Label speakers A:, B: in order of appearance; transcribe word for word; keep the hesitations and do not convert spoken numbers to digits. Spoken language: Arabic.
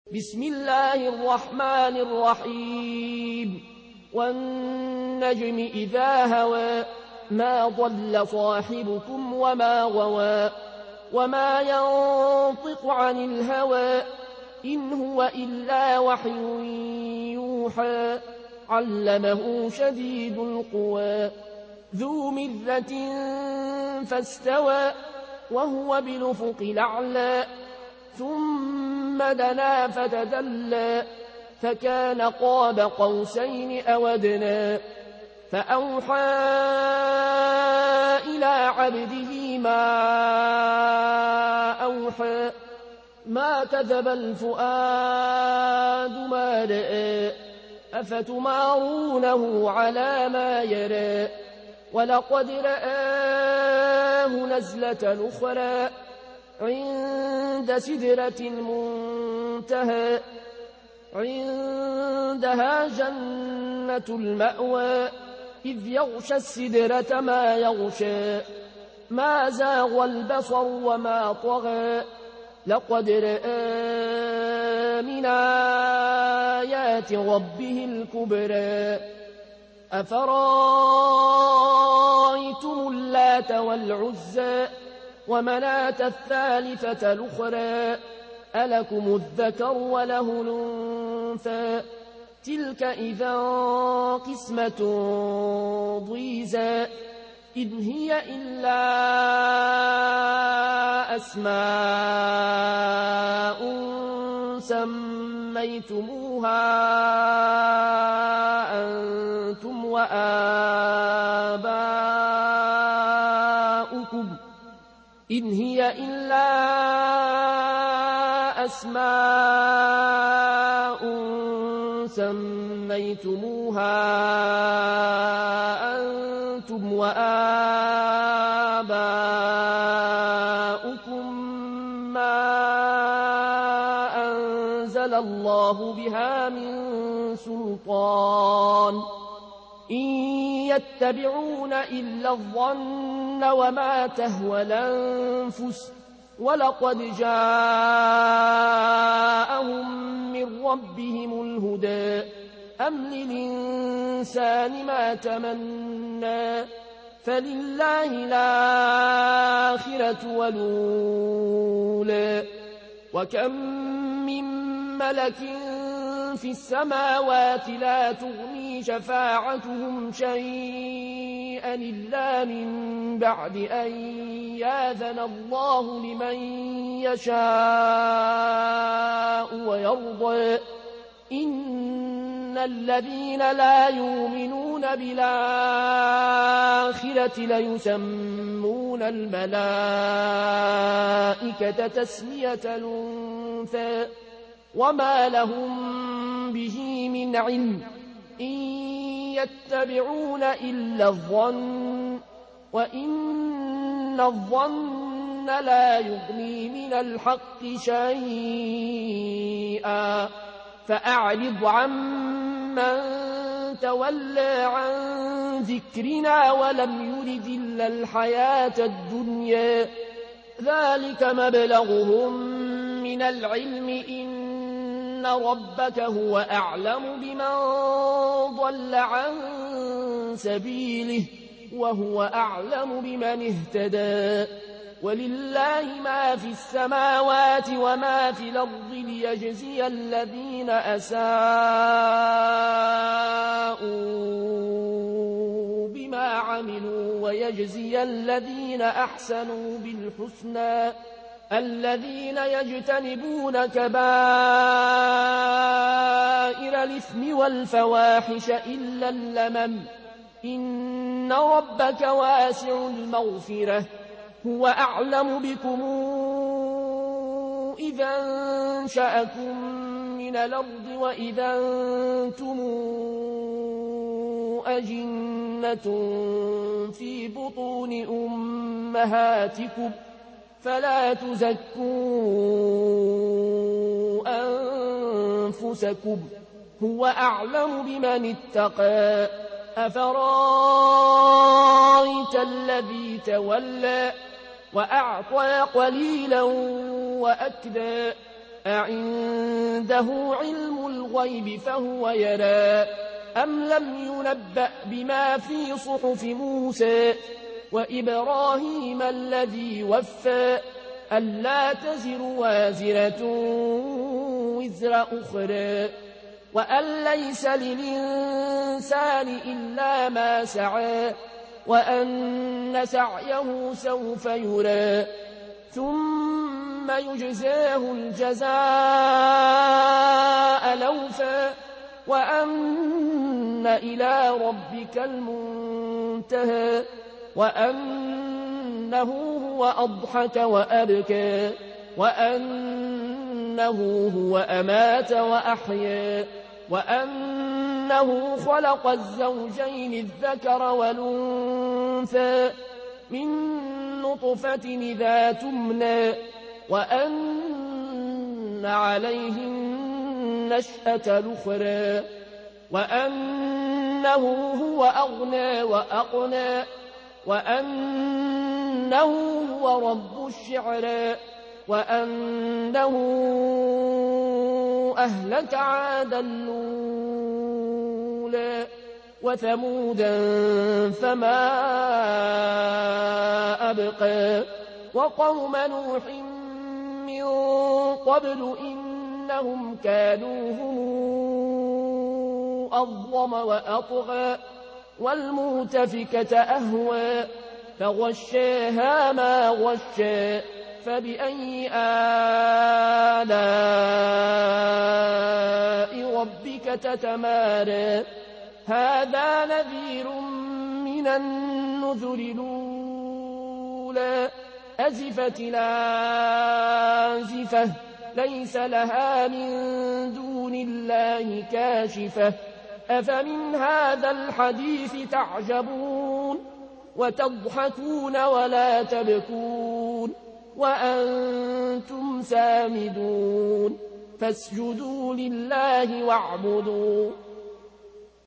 A: بسم الله الرحمن الرحيم والنجم إذا هوى ما ضل صاحبكم وما غوى وما ينطق عن الهوى إن هو إلا وحي يوحى علمه شديد القوى ذو مرة فاستوى وهو بالأفق الأعلى ثم دنا فتدلى فكان قاب قوسين أو أدنى فأوحى إلى عبده ما أوحى ما كذب الفؤاد ما رأى أفتمارونه على ما يرى ولقد رآه نزلة أخرى عند سدرة المنتهى عندها جنة المأوى إذ يغشى السدرة ما يغشى ما زاغ البصر وما طغى لقد رأى من آيات ربه الكبرى أفرأيتم اللات والعزى ومناة الثالثة الأخرى ألكم الذكر وله الأنثى تلك إذا قسمة ضيزى إن هي إلا أسماء سميتموها أنتم وآباؤكم إن هي إلا أسماء سميتموها أنتم وآباؤكم ما أنزل الله بها من سلطان إن يتبعون إلا الظن وما تهوى الأنفس ولقد جاءهم من ربهم الهدى أم للإنسان ما تمنى فلله الآخرة والأولى وكم من ملك في السماوات لا تغني شفاعتهم شيئا إلا من بعد أن يأذن الله لمن يشاء ويرضى إن الذين لا يؤمنون بالآخرة ليسمون الملائكة تسمية الأنثى وما لهم به من علم إن يتبعون إلا الظن وإن الظن لا يغني من الحق شيئا فأعرض عمن تولى عن ذكرنا ولم يرد إلا الحياة الدنيا ذلك مبلغهم من العلم إن ربك هو أعلم بمن ضل عن سبيله وهو أعلم بمن اهتدى ولله ما في السماوات وما في الأرض ليجزي الذين أساءوا بما عملوا ويجزي الذين أحسنوا بالحسنى الذين يجتنبون كبائر الإثم والفواحش إلا اللمم إن ربك واسع المغفرة هو أعلم بكم إذا انشأكم من الأرض وإذا أنتم أجنة في بطون أمهاتكم فلا تزكوا أنفسكم هو أعلم بمن اتقى أفرايت الذي تولى وأعطى قليلا وأكدى أعنده علم الغيب فهو يرى أم لم ينبأ بما في صحف موسى وإبراهيم الذي وفى ألا تزر وازرة وزر أخرى وأن ليس للإنسان إلا ما سعى وأن سعيه سوف يرى ثم يجزاه الجزاء الأوفى وأن إلى ربك المنتهى وأنه هو أضحك وأبكى وأنه هو أمات وأحيا وأنه خلق الزوجين الذكر والأنثى من نطفة إذا تمنى وأن عليه النشأة الأخرى وأنه هو أغنى وأقنى وأنه هو رب الشعرى وأنه أهلك عادا الأولى وثمودا فما أبقى وقوم نوح من قبل إنهم كانوا هم أظلم وأطغى والمؤتفكة أهوى فغشاها ما غشى فبأي آلاء ربك تتمارى هذا نذير من النذر الأولى أزفت الآزفة ليس لها من دون الله كاشفة أفمن هذا الحديث تعجبون وتضحكون ولا تبكون وأنتم سامدون فاسجدوا لله واعبدوا